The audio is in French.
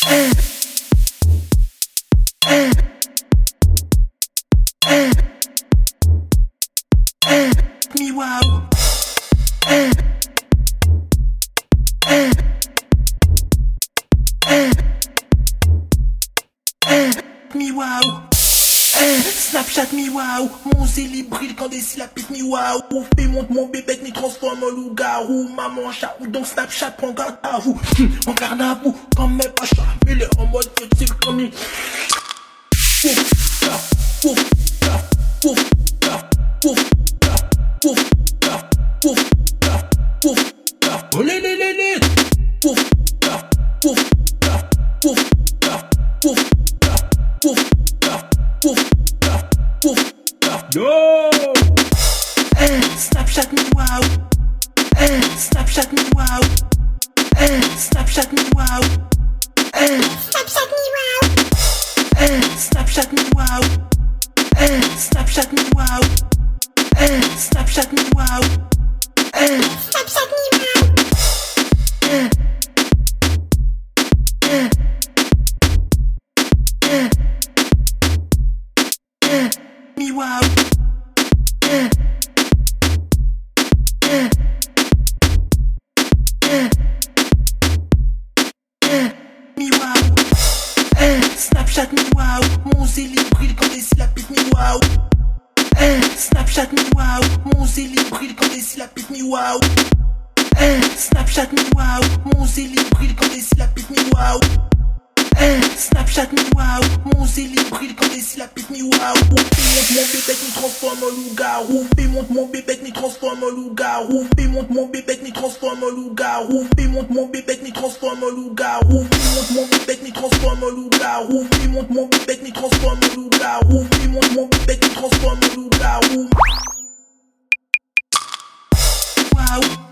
Miwaou. Miwaou. Snapchat miwaou. Mon zéli brille quand des syllabes miwaou. Fais monte mon bébé ni transforme en loup-garou. Maman chat ou donc Snapchat prend garde à vous. En garde à vous quand même pas chat. Il est en mode petit comme il. Pouf, taf, pouf, taf, pouf, taf, pouf, taf, pouf, taf, pouf, taf, pouf, taf. Olé lé lé lé. Pouf, taf, pouf, taf, pouf, taf, pouf, taf, pouf, taf, pouf, taf, pouf, taf. Yo! Snapchat miwaou. Snapchat miwaou. Snapchat miwaou. Snapchat miwaou. Snapchat miwaou. Snapchat miwaou. Snapchat miwaou. Snapchat miwaou. Miwaou. Miwaou. Snapchat miwaou. Mon zéli brille quand des syllabes miwaou. Snapchat miwaou. Mon zéli brille quand des syllabes miwaou. Snapchat miwaou. Mon zéli brille quand des syllabes miwaou. Snapchat miwaou. Mon zéli brille quand des syllabes miwaou. Fais monte mon bébé ni transforme en loup-garou. Fais monte mon bébé ni transforme en loup-garou. Fais monte mon bébé ni transforme en loup-garou. Fais monte mon bébé ni transforme en loup-garou. Fais monte mon bébé ni transforme en loup-garou. Fais monte mon bébé ni transforme en loup-garou. Fais monte mon bébé ni transforme en loup-garou. Waouh.